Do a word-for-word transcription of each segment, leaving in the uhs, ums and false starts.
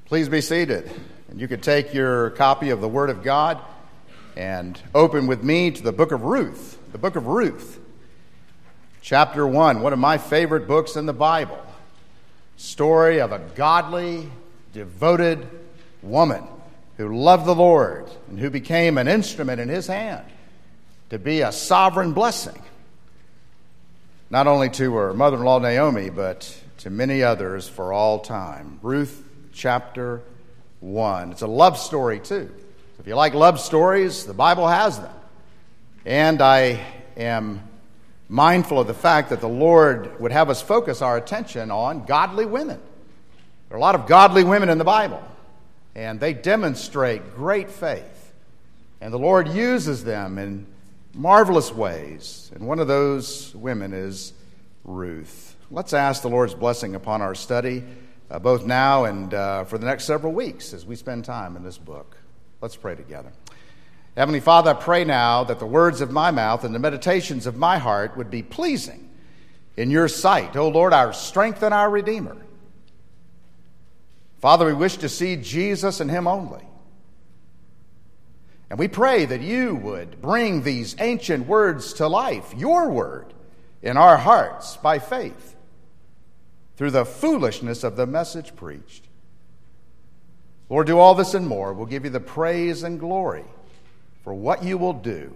Please be seated. And you could take your copy of the Word of God and open with me to the book of Ruth. The book of Ruth, chapter one, one of my favorite books in the Bible. Story of a godly, devoted woman who loved the Lord and who became an instrument in His hand to be a sovereign blessing, not only to her mother-in-law Naomi, but to many others for all time. Ruth chapter one. It's a love story too. So if you like love stories, the Bible has them. And I am mindful of the fact that the Lord would have us focus our attention on godly women. There are a lot of godly women in the Bible, and they demonstrate great faith. And the Lord uses them in marvelous ways. And one of those women is Ruth. Let's ask the Lord's blessing upon our study, uh, both now and uh, for the next several weeks as we spend time in this book. Let's pray together. Heavenly Father, I pray now that the words of my mouth and the meditations of my heart would be pleasing in your sight, O Lord, our strength and our Redeemer. Father, we wish to see Jesus and Him only. And we pray that you would bring these ancient words to life, your word, in our hearts by faith, through the foolishness of the message preached. Lord, do all this and more. We'll give you the praise and glory for what you will do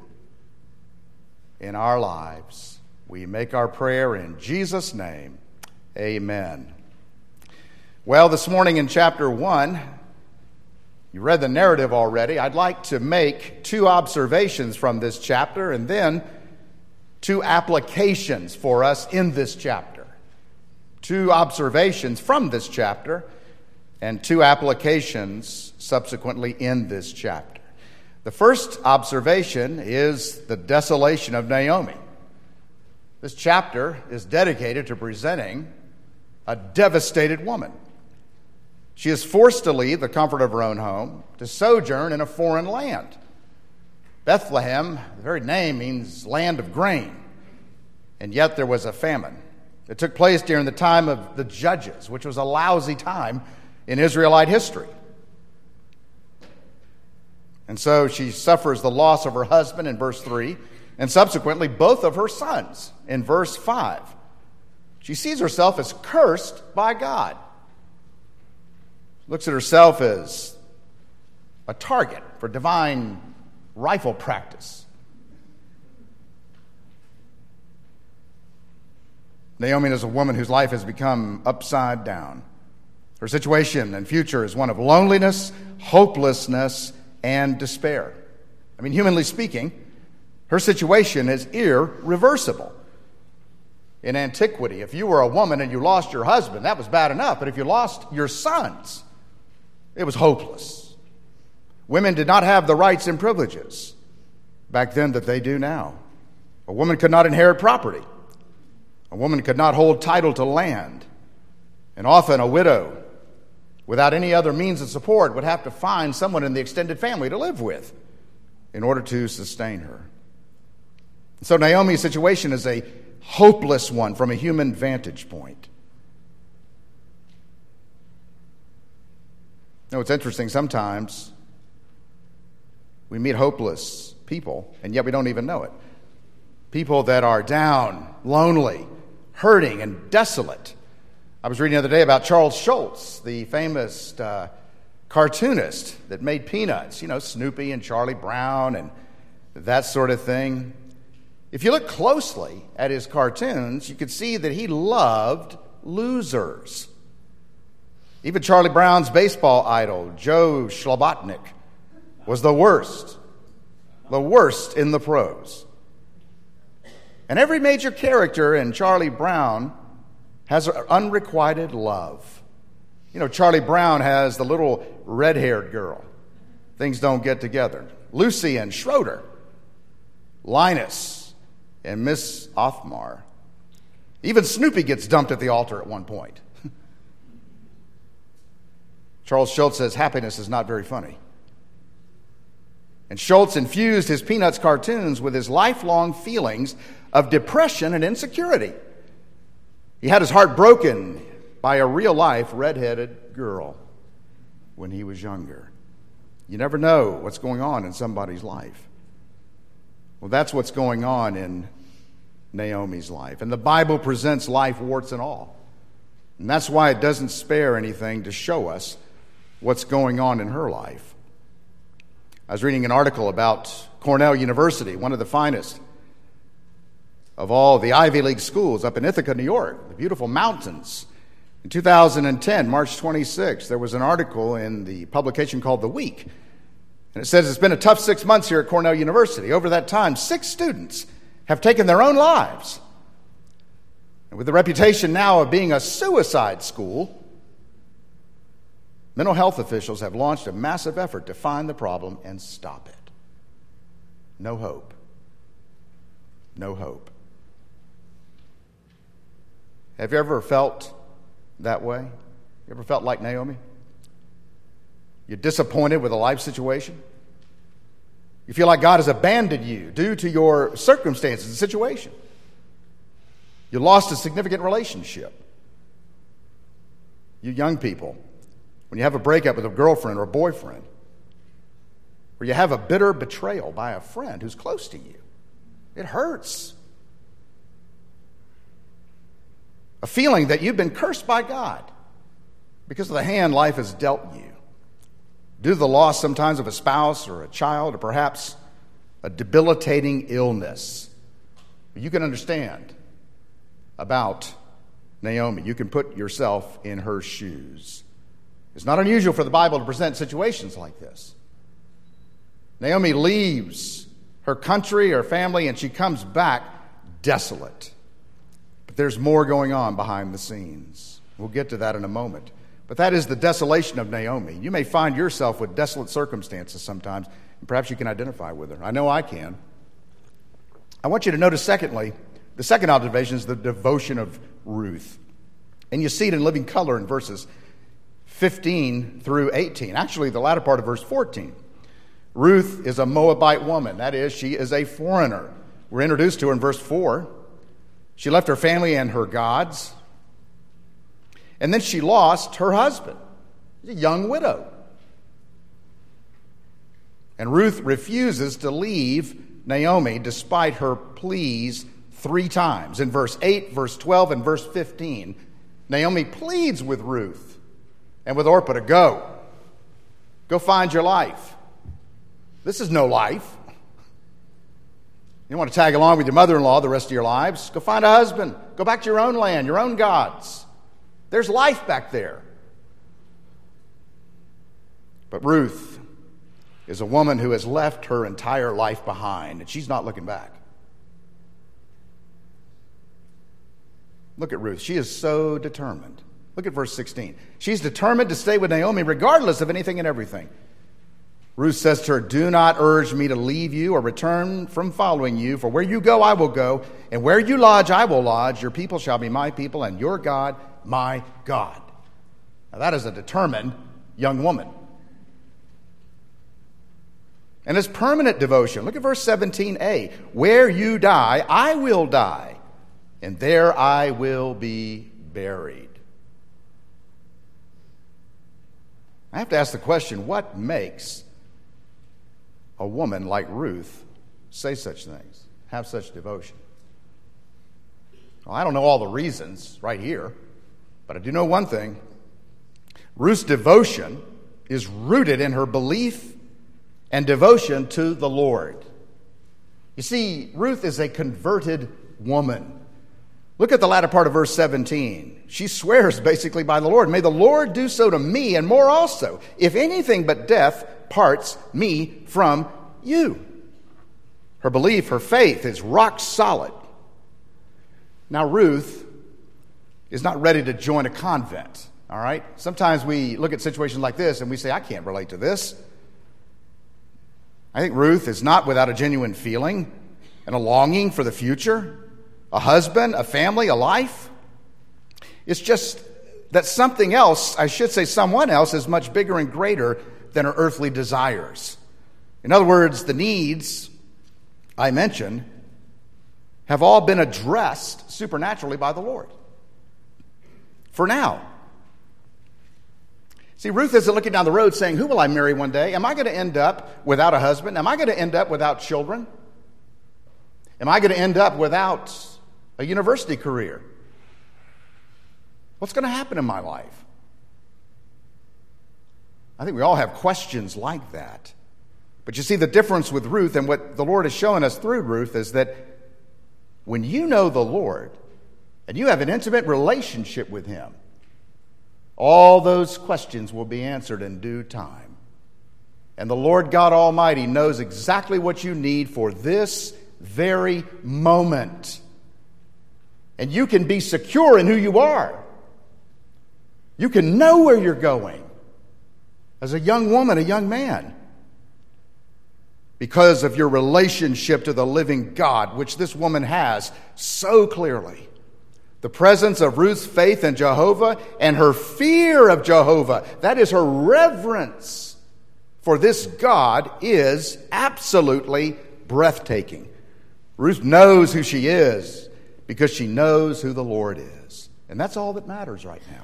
in our lives. We make our prayer in Jesus' name. Amen. Well, this morning in chapter one, you read the narrative already. I'd like to make two observations from this chapter and then two applications for us in this chapter. Two observations from this chapter and two applications subsequently in this chapter. The first observation is the desolation of Naomi. This chapter is dedicated to presenting a devastated woman. She is forced to leave the comfort of her own home to sojourn in a foreign land. Bethlehem, the very name, means land of grain, and yet there was a famine. It took place during the time of the Judges, which was a lousy time in Israelite history. And so she suffers the loss of her husband in verse three, and subsequently both of her sons in verse five. She sees herself as cursed by God. She looks at herself as a target for divine rifle practice. Naomi is a woman whose life has become upside down. Her situation and future is one of loneliness, hopelessness, and despair. I mean, humanly speaking, her situation is irreversible. In antiquity, if you were a woman and you lost your husband, that was bad enough. But if you lost your sons, it was hopeless. Women did not have the rights and privileges back then that they do now. A woman could not inherit property. A woman could not hold title to land. And often a widow, without any other means of support, would have to find someone in the extended family to live with in order to sustain her. So Naomi's situation is a hopeless one from a human vantage point. You know, it's interesting, sometimes we meet hopeless people, and yet we don't even know it. People that are down, lonely, hurting, and desolate. I was reading the other day about Charles Schulz, the famous uh, cartoonist that made Peanuts, you know, Snoopy and Charlie Brown and that sort of thing. If you look closely at his cartoons, you could see that he loved losers. Even Charlie Brown's baseball idol, Joe Slobotnik, was the worst, the worst in the pros. And every major character in Charlie Brown has unrequited love. You know, Charlie Brown has the little red-haired girl. Things don't get together. Lucy and Schroeder. Linus and Miss Othmar. Even Snoopy gets dumped at the altar at one point. Charles Schulz says happiness is not very funny. And Schulz infused his Peanuts cartoons with his lifelong feelings of depression and insecurity. He had his heart broken by a real-life red-headed girl. when he was younger. You never know what's going on in somebody's life. Well, that's what's going on in Naomi's life. And the Bible presents life warts and all. And that's why it doesn't spare anything to show us what's going on in her life. I was reading an article about Cornell University, one of the finest of all the Ivy League schools up in Ithaca, New York, the beautiful mountains. In two thousand ten, March twenty-sixth, there was an article in the publication called The Week. And it says it's been a tough six months here at Cornell University. Over that time, six students have taken their own lives. And with the reputation now of being a suicide school, mental health officials have launched a massive effort to find the problem and stop it. No hope. No hope. Have you ever felt that way? You ever felt like Naomi? You're disappointed with a life situation? You feel like God has abandoned you due to your circumstances and situation. You lost a significant relationship. You young people, when you have a breakup with a girlfriend or a boyfriend, or you have a bitter betrayal by a friend who's close to you, it hurts. A feeling that you've been cursed by God because of the hand life has dealt you. Due to the loss sometimes of a spouse or a child or perhaps a debilitating illness. You can understand about Naomi. You can put yourself in her shoes. It's not unusual for the Bible to present situations like this. Naomi leaves her country, her family, and she comes back desolate. But there's more going on behind the scenes. We'll get to that in a moment. But that is the desolation of Naomi. You may find yourself with desolate circumstances sometimes, and perhaps you can identify with her. I know I can. I want you to notice, secondly, the second observation is the devotion of Ruth. And you see it in living color in verses fifteen through eighteen. Actually, the latter part of verse fourteen. Ruth is a Moabite woman. That is, she is a foreigner. We're introduced to her in verse four. She left her family and her gods. And then she lost her husband, a young widow. And Ruth refuses to leave Naomi despite her pleas three times. In verse eight, verse twelve, and verse fifteen, Naomi pleads with Ruth and with Orpah to go. Go find your life. This is no life. You don't want to tag along with your mother-in-law the rest of your lives. Go find a husband. Go back to your own land, your own gods. There's life back there. But Ruth is a woman who has left her entire life behind, and she's not looking back. Look at Ruth. She is so determined. Look at verse sixteen. She's determined to stay with Naomi regardless of anything and everything. Ruth says to her, do not urge me to leave you or return from following you, for where you go I will go, and where you lodge I will lodge. Your people shall be my people, and your God my God. Now that is a determined young woman. And it's permanent devotion. Look at verse seventeen a. Where you die, I will die, and there I will be buried. I have to ask the question, what makes a woman like Ruth say such things, have such devotion? Well, I don't know all the reasons right here, but I do know one thing. Ruth's devotion is rooted in her belief and devotion to the Lord. You see, Ruth is a converted woman. Look at the latter part of verse seventeen. She swears basically by the Lord. May the Lord do so to me and more also, if anything but death parts me from you. Her belief, her faith is rock solid. Now, Ruth is not ready to join a convent, all right? Sometimes we look at situations like this and we say, I can't relate to this. I think Ruth is not without a genuine feeling and a longing for the future, a husband, a family, a life. It's just that something else, I should say someone else, is much bigger and greater than her earthly desires. In other words, the needs I mentioned have all been addressed supernaturally by the Lord. For now. See, Ruth isn't looking down the road saying, who will I marry one day? Am I going to end up without a husband? Am I going to end up without children? Am I going to end up without a university career? What's going to happen in my life? I think we all have questions like that. But you see, the difference with Ruth and what the Lord has shown us through Ruth is that when you know the Lord and you have an intimate relationship with Him, all those questions will be answered in due time. And the Lord God Almighty knows exactly what you need for this very moment. And you can be secure in who you are. You can know where you're going as a young woman, a young man, because of your relationship to the living God, which this woman has so clearly. The presence of Ruth's faith in Jehovah and her fear of Jehovah, that is her reverence for this God, is absolutely breathtaking. Ruth knows who she is because she knows who the Lord is. And that's all that matters right now.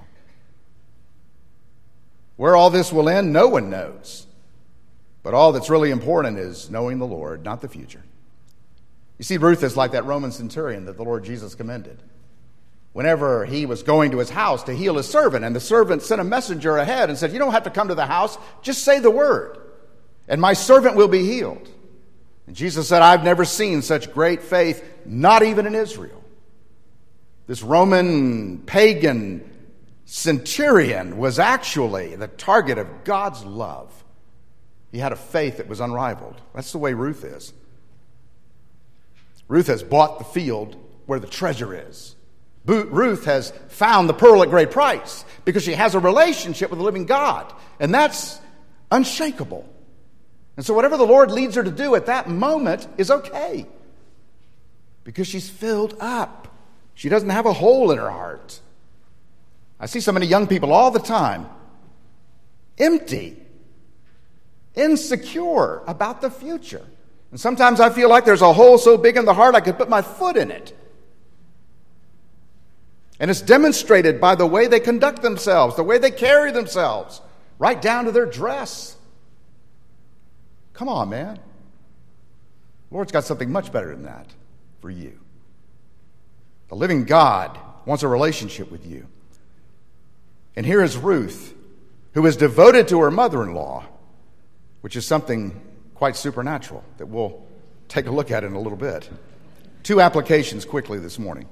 Where all this will end, no one knows. But all that's really important is knowing the Lord, not the future. You see, Ruth is like that Roman centurion that the Lord Jesus commended. Whenever he was going to his house to heal his servant, and the servant sent a messenger ahead and said, you don't have to come to the house, just say the word, and my servant will be healed. And Jesus said, I've never seen such great faith, not even in Israel. This Roman pagan centurion was actually the target of God's love. He had a faith that was unrivaled. That's the way Ruth is. Ruth has bought the field where the treasure is. Ruth has found the pearl at great price because she has a relationship with the living God. And that's unshakable. And so whatever the Lord leads her to do at that moment is okay. Because she's filled up. She doesn't have a hole in her heart. I see so many young people all the time, empty, insecure about the future. And sometimes I feel like there's a hole so big in the heart I could put my foot in it. And it's demonstrated by the way they conduct themselves, the way they carry themselves, right down to their dress. Come on, man. The Lord's got something much better than that for you. The living God wants a relationship with you. And here is Ruth, who is devoted to her mother-in-law, which is something quite supernatural that we'll take a look at in a little bit. Two applications quickly this morning.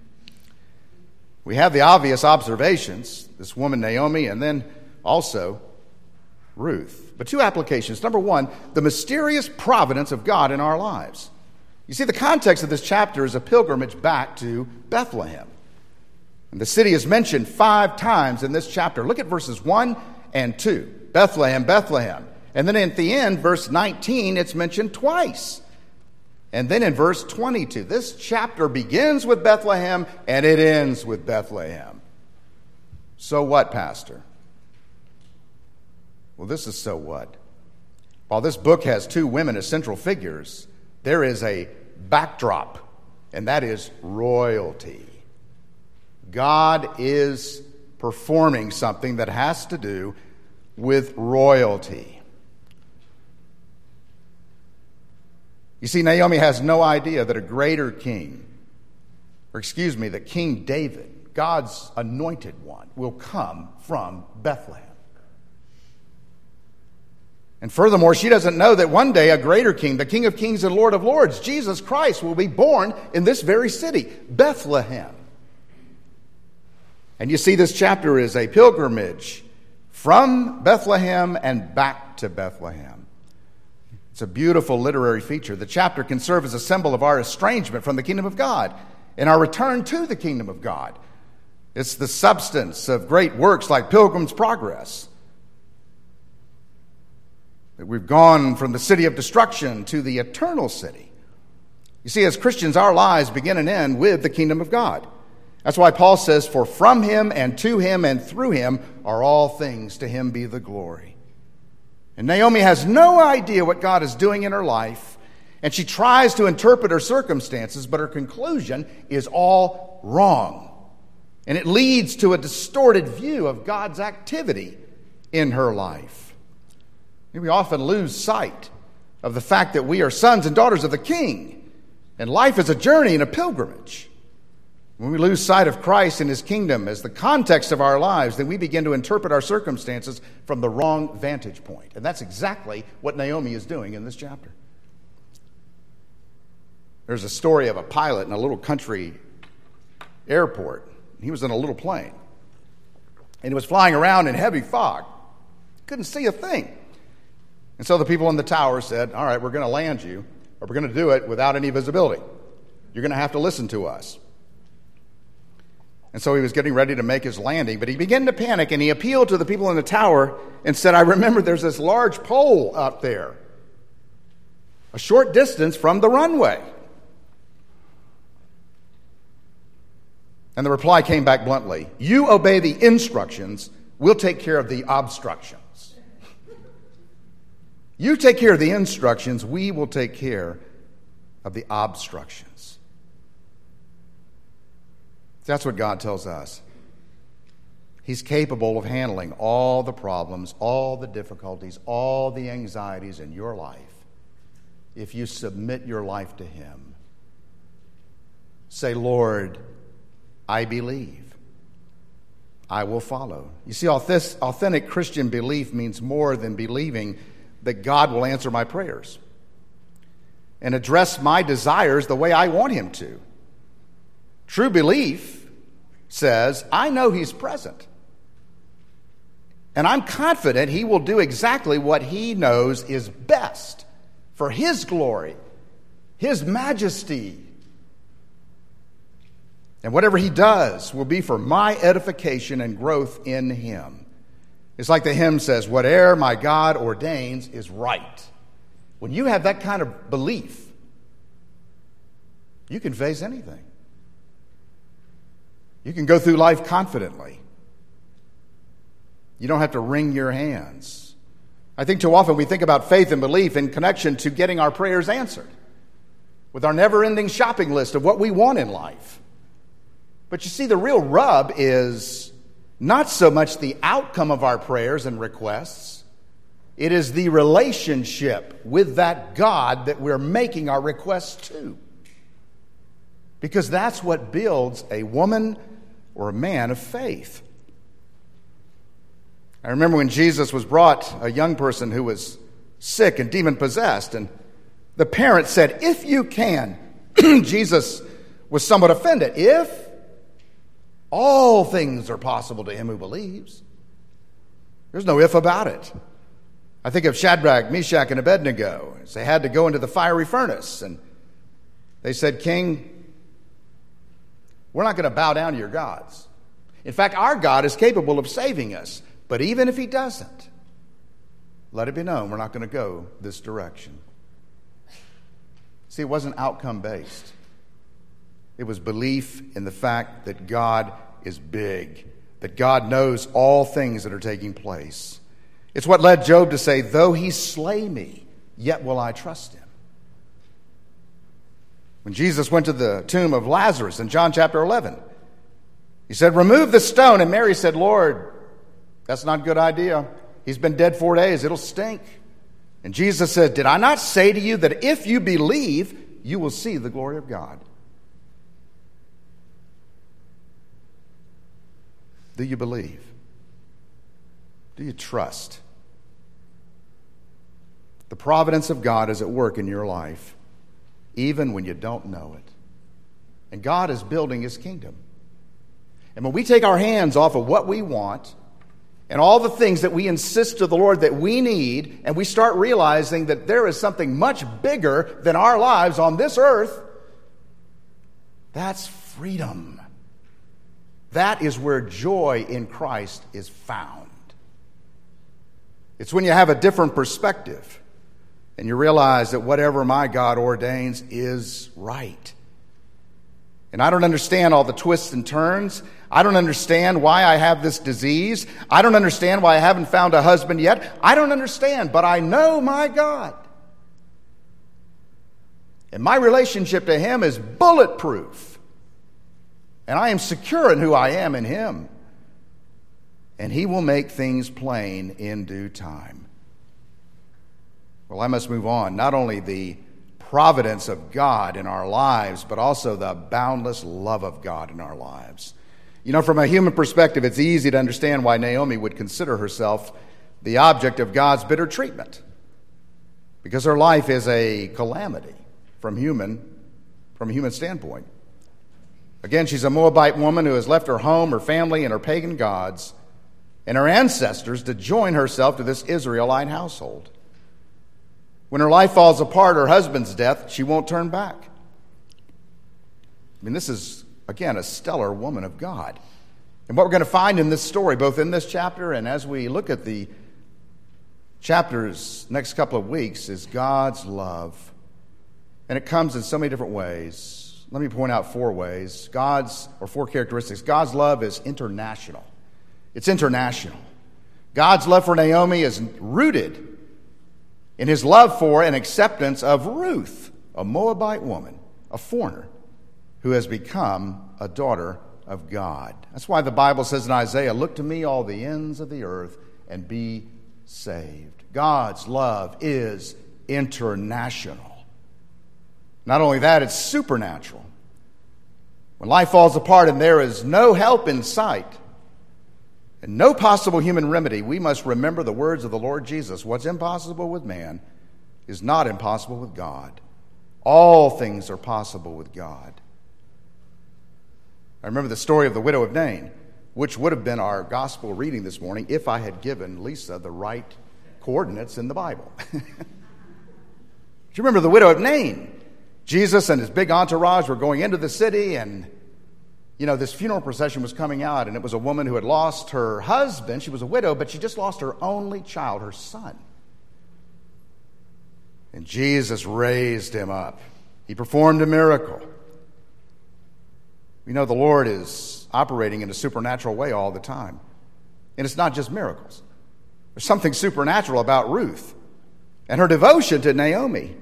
We have the obvious observations, this woman Naomi, and then also Ruth. But two applications. Number one, the mysterious providence of God in our lives. You see, the context of this chapter is a pilgrimage back to Bethlehem. And the city is mentioned five times in this chapter. Look at verses one and two. Bethlehem, Bethlehem. And then at the end, verse nineteen, it's mentioned twice. And then in verse twenty-two, this chapter begins with Bethlehem and it ends with Bethlehem. So what, Pastor? Well, this is so what. While this book has two women as central figures, there is a backdrop, and that is royalty. God is performing something that has to do with royalty. You see, Naomi has no idea that a greater king, or excuse me, that King David, God's anointed one, will come from Bethlehem. And furthermore, she doesn't know that one day a greater king, the King of Kings and Lord of Lords, Jesus Christ, will be born in this very city, Bethlehem. And you see, this chapter is a pilgrimage from Bethlehem and back to Bethlehem. It's a beautiful literary feature. The chapter can serve as a symbol of our estrangement from the kingdom of God and our return to the kingdom of God. It's the substance of great works like Pilgrim's Progress. That we've gone from the city of destruction to the eternal city. You see, as Christians, our lives begin and end with the kingdom of God. That's why Paul says, for from him and to him and through him are all things, to him be the glory. And Naomi has no idea what God is doing in her life, and she tries to interpret her circumstances, but her conclusion is all wrong. And it leads to a distorted view of God's activity in her life. We often lose sight of the fact that we are sons and daughters of the King, and life is a journey and a pilgrimage. When we lose sight of Christ and his kingdom as the context of our lives, then we begin to interpret our circumstances from the wrong vantage point. And that's exactly what Naomi is doing in this chapter. There's a story of a pilot in a little country airport. He was in a little plane, and he was flying around in heavy fog. Couldn't see a thing. And so the people in the tower said, all right, we're going to land you, or we're going to do it without any visibility. You're going to have to listen to us. And so he was getting ready to make his landing, but he began to panic, and he appealed to the people in the tower and said, I remember there's this large pole up there, a short distance from the runway. And the reply came back bluntly, you obey the instructions, we'll take care of the obstructions. You take care of the instructions, we will take care of the obstructions. That's what God tells us. He's capable of handling all the problems, all the difficulties, all the anxieties in your life if you submit your life to him. Say, Lord, I believe. I will follow. You see, authentic Christian belief means more than believing that God will answer my prayers and address my desires the way I want him to. True belief says, I know he's present, and I'm confident he will do exactly what he knows is best for his glory, his majesty. And whatever he does will be for my edification and growth in him. It's like the hymn says, whate'er my God ordains is right. When you have that kind of belief, you can face anything. You can go through life confidently. You don't have to wring your hands. I think too often we think about faith and belief in connection to getting our prayers answered, with our never-ending shopping list of what we want in life. But you see, the real rub is not so much the outcome of our prayers and requests. It is the relationship with that God that we're making our requests to. Because that's what builds a woman or a man of faith. I remember when Jesus was brought, a young person who was sick and demon-possessed, and the parents said, if you can. Jesus was somewhat offended. If all things are possible to him who believes. There's no if about it. I think of Shadrach, Meshach, and Abednego as they had to go into the fiery furnace, and they said, King, we're not going to bow down to your gods. In fact, our God is capable of saving us. But even if he doesn't, let it be known we're not going to go this direction. See, it wasn't outcome-based. It was belief in the fact that God is big, that God knows all things that are taking place. It's what led Job to say, though he slay me, yet will I trust him. When Jesus went to the tomb of Lazarus in John chapter eleven, he said, remove the stone. And Mary said, Lord, that's not a good idea. He's been dead four days. It'll stink. And Jesus said, did I not say to you that if you believe, you will see the glory of God? Do you believe? Do you trust? The providence of God is at work in your life, even when you don't know it. And God is building his kingdom. And when we take our hands off of what we want and all the things that we insist to the Lord that we need, and we start realizing that there is something much bigger than our lives on this earth, that's freedom. That is where joy in Christ is found. It's when you have a different perspective and you realize that whatever my God ordains is right. And I don't understand all the twists and turns. I don't understand why I have this disease. I don't understand why I haven't found a husband yet. I don't understand, but I know my God. And my relationship to him is bulletproof. And I am secure in who I am in him. and he will make things plain in due time. Well, I must move on. Not only the providence of God in our lives, but also the boundless love of God in our lives. You know, from a human perspective, it's easy to understand why Naomi would consider herself the object of God's bitter treatment, because her life is a calamity from human, from a human standpoint. Again, she's a Moabite woman who has left her home, her family, and her pagan gods, and her ancestors to join herself to this Israelite household. When her life falls apart, her husband's death, she won't turn back. I mean, this is, again, a stellar woman of God. And what we're going to find in this story, both in this chapter and as we look at the chapters next couple of weeks, is God's love. And it comes in so many different ways. Let me point out four ways. God's, or four characteristics. God's love is international. It's international. God's love for Naomi is rooted in his love for and acceptance of Ruth, a Moabite woman, a foreigner, who has become a daughter of God. That's why the Bible says in Isaiah, "Look to me, all the ends of the earth, and be saved." God's love is international. Not only that, it's supernatural. When life falls apart and there is no help in sight and no possible human remedy, we must remember the words of the Lord Jesus. What's impossible with man is not impossible with God. All things are possible with God. I remember the story of the widow of Nain, which would have been our gospel reading this morning if I had given Lisa the right coordinates in the Bible. Do you remember the widow of Nain? Jesus and his big entourage were going into the city, and you know, this funeral procession was coming out, and it was a woman who had lost her husband. She was a widow, but she just lost her only child, her son. And Jesus raised him up. He performed a miracle. We know the Lord is operating in a supernatural way all the time. And it's not just miracles. There's something supernatural about Ruth and her devotion to Naomi.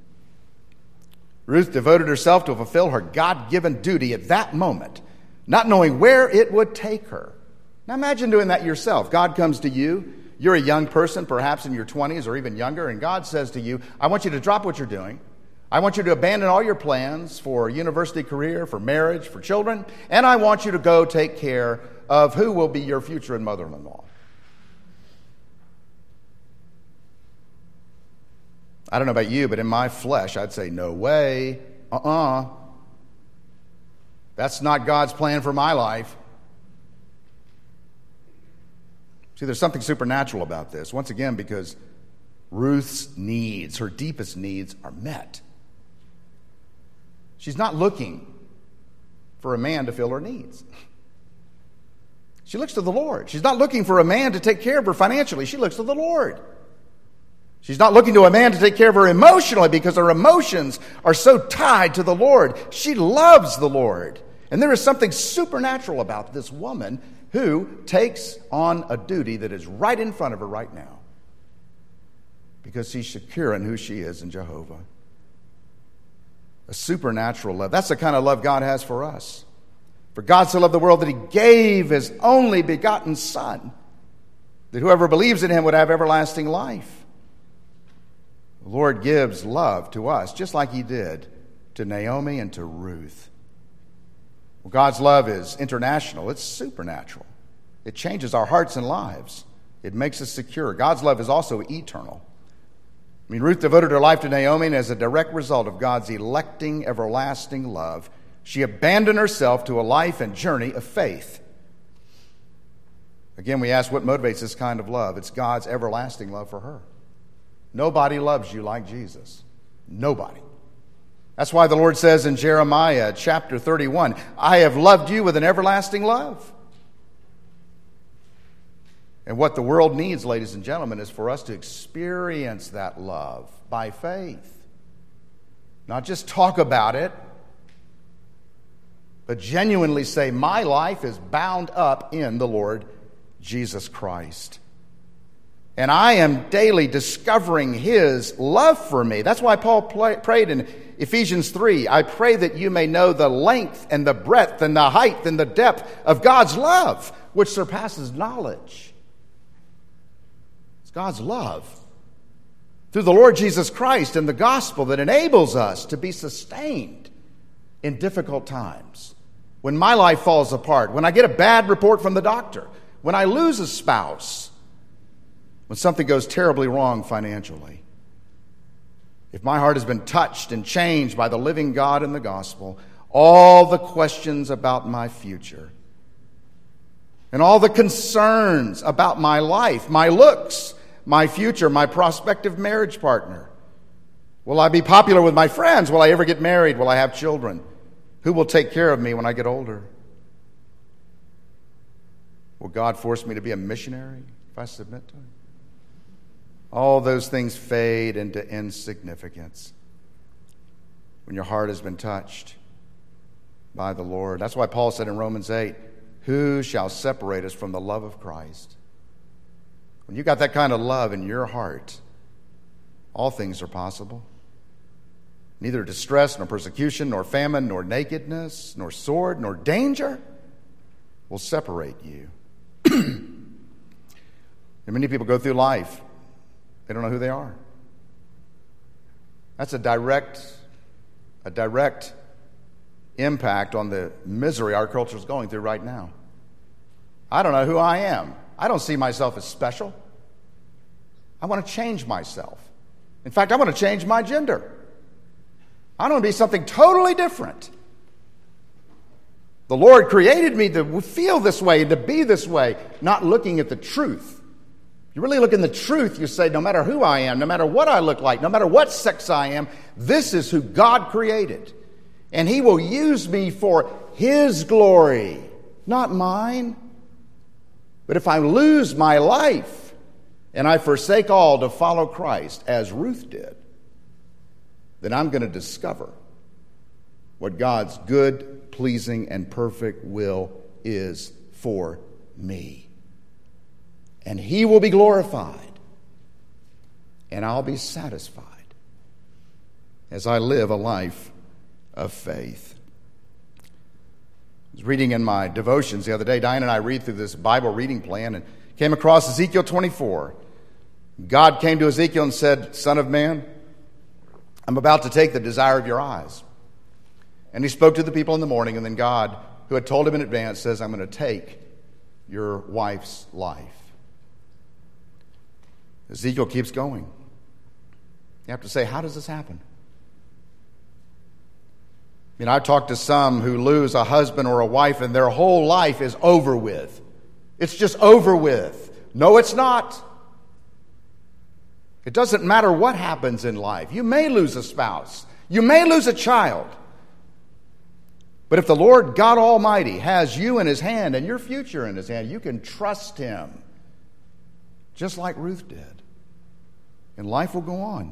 Ruth devoted herself to fulfill her God-given duty at that moment, not knowing where it would take her. Now imagine doing that yourself. God comes to you. You're a young person, perhaps in your twenties or even younger, and God says to you, "I want you to drop what you're doing. I want you to abandon all your plans for a university career, for marriage, for children, and I want you to go take care of who will be your future mother-in-law." I don't know about you, but in my flesh, I'd say, no way, uh-uh. That's not God's plan for my life. See, there's something supernatural about this. Once again, because Ruth's needs, her deepest needs, are met. She's not looking for a man to fill her needs. She looks to the Lord. She's not looking for a man to take care of her financially. She looks to the Lord. She's not looking to a man to take care of her emotionally, because her emotions are so tied to the Lord. She loves the Lord. And there is something supernatural about this woman who takes on a duty that is right in front of her right now, because she's secure in who she is in Jehovah. A supernatural love. That's the kind of love God has for us. For God so loved the world that he gave his only begotten Son, that whoever believes in him would have everlasting life. The Lord gives love to us, just like he did to Naomi and to Ruth. Well, God's love is international. It's supernatural. It changes our hearts and lives. It makes us secure. God's love is also eternal. I mean, Ruth devoted her life to Naomi, and as a direct result of God's electing, everlasting love, she abandoned herself to a life and journey of faith. Again, we ask, what motivates this kind of love? It's God's everlasting love for her. Nobody loves you like Jesus. Nobody. That's why the Lord says in Jeremiah chapter thirty-one, "I have loved you with an everlasting love." And what the world needs, ladies and gentlemen, is for us to experience that love by faith. Not just talk about it, but genuinely say, my life is bound up in the Lord Jesus Christ. And I am daily discovering His love for me. That's why Paul play, prayed in Ephesians three, I pray that you may know the length and the breadth and the height and the depth of God's love, which surpasses knowledge. It's God's love through the Lord Jesus Christ and the gospel that enables us to be sustained in difficult times. When my life falls apart, when I get a bad report from the doctor, when I lose a spouse, when something goes terribly wrong financially. If my heart has been touched and changed by the living God and the gospel, all the questions about my future and all the concerns about my life, my looks, my future, my prospective marriage partner. Will I be popular with my friends? Will I ever get married? Will I have children? Who will take care of me when I get older? Will God force me to be a missionary if I submit to Him? All those things fade into insignificance when your heart has been touched by the Lord. That's why Paul said in Romans eight, who shall separate us from the love of Christ? When you got that kind of love in your heart, all things are possible. Neither distress, nor persecution, nor famine, nor nakedness, nor sword, nor danger will separate you. And many people go through life, they don't know who they are. That's a direct, a direct impact on the misery our culture is going through right now. I don't know who I am. I don't see myself as special. I want to change myself. In fact, I want to change my gender. I want to be something totally different. The Lord created me to feel this way, to be this way, not looking at the truth. You really look in the truth, you say, no matter who I am, no matter what I look like, no matter what sex I am, this is who God created. And He will use me for His glory, not mine. But if I lose my life and I forsake all to follow Christ, as Ruth did, then I'm going to discover what God's good, pleasing, and perfect will is for me. And He will be glorified, and I'll be satisfied as I live a life of faith. I was reading in my devotions the other day. Diane and I read through this Bible reading plan and came across Ezekiel twenty-four. God came to Ezekiel and said, Son of man, I'm about to take the desire of your eyes. And He spoke to the people in the morning, and then God, who had told him in advance, says, I'm going to take your wife's life. Ezekiel keeps going. You have to say, how does this happen? You know, I've talked to some who lose a husband or a wife and their whole life is over with. It's just over with. No, it's not. It doesn't matter what happens in life. You may lose a spouse. You may lose a child. But if the Lord God Almighty has you in His hand and your future in His hand, you can trust Him, just like Ruth did. And life will go on.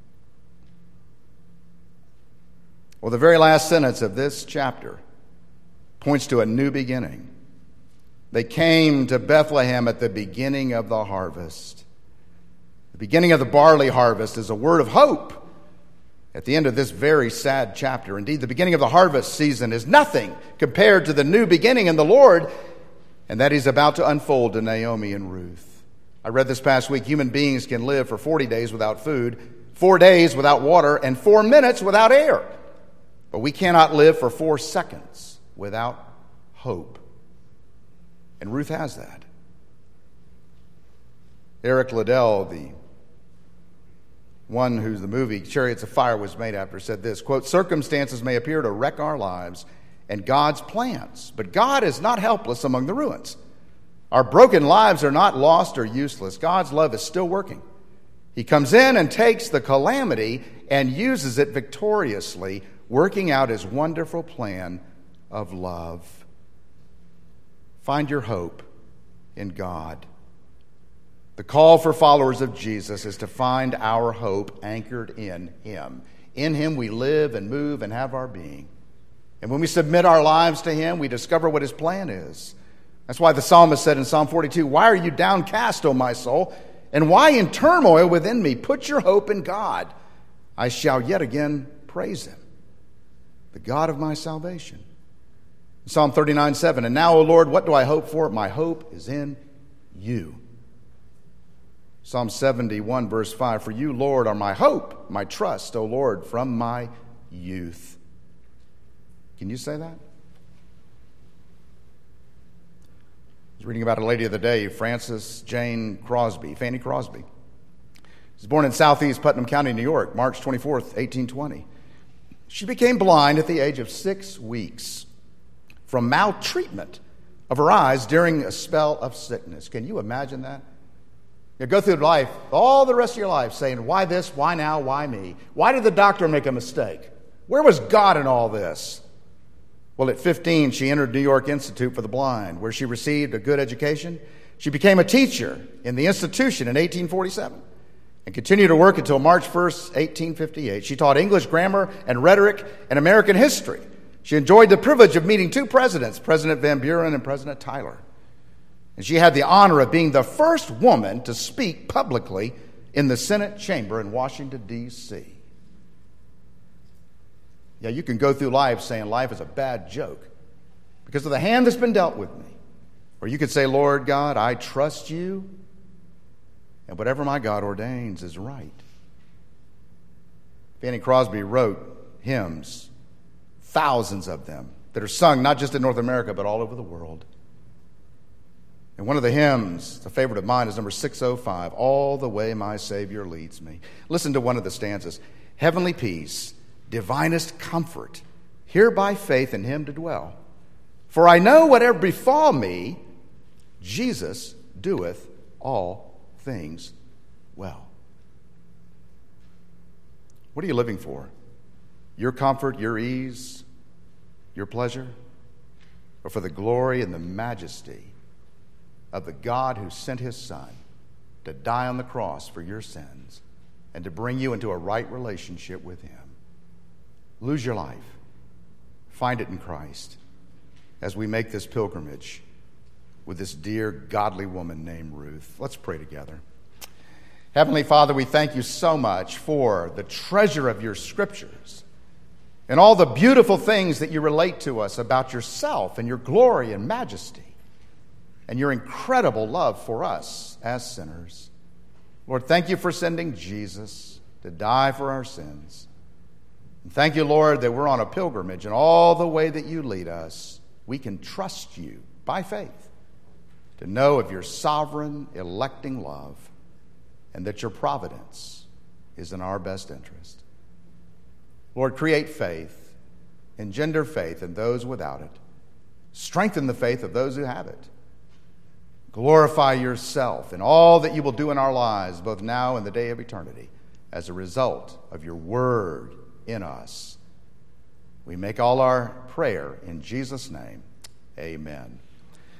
Well, the very last sentence of this chapter points to a new beginning. They came to Bethlehem at the beginning of the harvest. The beginning of the barley harvest is a word of hope at the end of this very sad chapter. Indeed, the beginning of the harvest season is nothing compared to the new beginning in the Lord, and that He's about to unfold to Naomi and Ruth. I read this past week, human beings can live for forty days without food, four days without water, and four minutes without air. But we cannot live for four seconds without hope. And Ruth has that. Eric Liddell, the one whose the movie Chariots of Fire was made after, said this, quote, circumstances may appear to wreck our lives and God's plans, but God is not helpless among the ruins. Our broken lives are not lost or useless. God's love is still working. He comes in and takes the calamity and uses it victoriously, working out His wonderful plan of love. Find your hope in God. The call for followers of Jesus is to find our hope anchored in Him. In Him we live and move and have our being. And when we submit our lives to Him, we discover what His plan is. That's why the psalmist said in Psalm forty-two, why are you downcast, O my soul? And why in turmoil within me? Put your hope in God. I shall yet again praise him, the God of my salvation. Psalm thirty-nine seven, and now, O Lord, what do I hope for? My hope is in you. Psalm seventy-one, verse five, for you, Lord, are my hope, my trust, O Lord, from my youth. Can you say that? I was reading about a lady of the day, Frances Jane Crosby, Fanny Crosby. She was born in southeast Putnam County, New York, March twenty-fourth, eighteen twenty. She became blind at the age of six weeks from maltreatment of her eyes during a spell of sickness. Can you imagine that? You go through life, all the rest of your life, saying, why this, why now, why me? Why did the doctor make a mistake? Where was God in all this? Well, at fifteen, she entered New York Institute for the Blind, where she received a good education. She became a teacher in the institution in eighteen forty-seven and continued to work until March first, eighteen fifty-eight. She taught English grammar and rhetoric and American history. She enjoyed the privilege of meeting two presidents, President Van Buren and President Tyler. And she had the honor of being the first woman to speak publicly in the Senate chamber in Washington, D C Yeah, you can go through life saying life is a bad joke because of the hand that's been dealt with me. Or you could say, Lord God, I trust you, and whatever my God ordains is right. Fanny Crosby wrote hymns, thousands of them, that are sung not just in North America, but all over the world. And one of the hymns, a favorite of mine, is number six oh five, All the Way My Savior Leads Me. Listen to one of the stanzas. Heavenly peace, divinest comfort, here by faith in him to dwell. For I know whatever befall me, Jesus doeth all things well. What are you living for? Your comfort, your ease, your pleasure? Or for the glory and the majesty of the God who sent his Son to die on the cross for your sins and to bring you into a right relationship with him? Lose your life. Find it in Christ as we make this pilgrimage with this dear, godly woman named Ruth. Let's pray together. Heavenly Father, we thank you so much for the treasure of your scriptures and all the beautiful things that you relate to us about yourself and your glory and majesty and your incredible love for us as sinners. Lord, thank you for sending Jesus to die for our sins. And thank you, Lord, that we're on a pilgrimage, and all the way that you lead us, we can trust you by faith to know of your sovereign, electing love, and that your providence is in our best interest. Lord, create faith, engender faith in those without it, strengthen the faith of those who have it. Glorify yourself in all that you will do in our lives, both now and the day of eternity, as a result of your word in us. We make all our prayer in Jesus' name. Amen.